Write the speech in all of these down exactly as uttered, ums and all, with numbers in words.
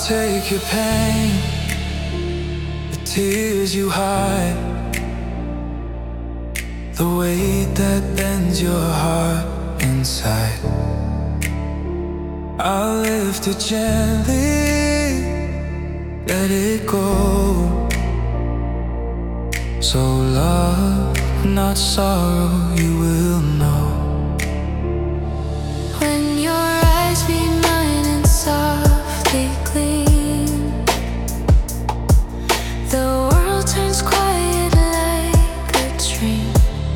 take your pain, the tears you hide, the weight that bends your heart inside. I'll lift it gently, let it go. So love, not sorrow, you will know. When your eyes meet mine and softly gleam, the world turns quiet like a dream.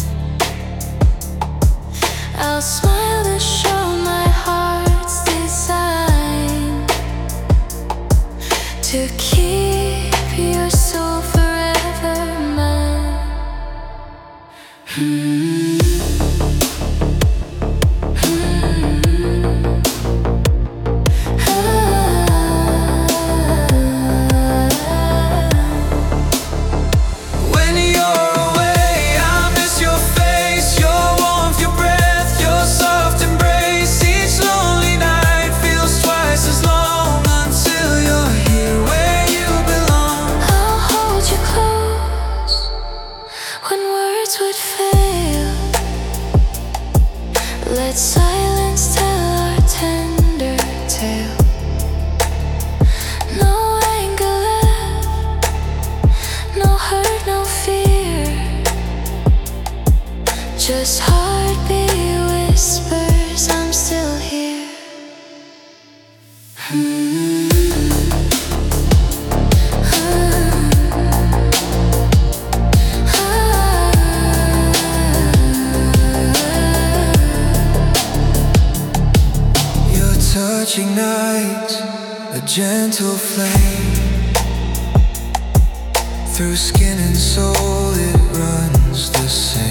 I'll smile to show my heart's design, to keep your soul forever mine. hmm. Would fail. Let silence tell our tender tale. No anger left, no hurt, no fear, just heartbeat whispers, I'm still here. hmm. Touch ignites a gentle flame. Through skin and soul it runs the same.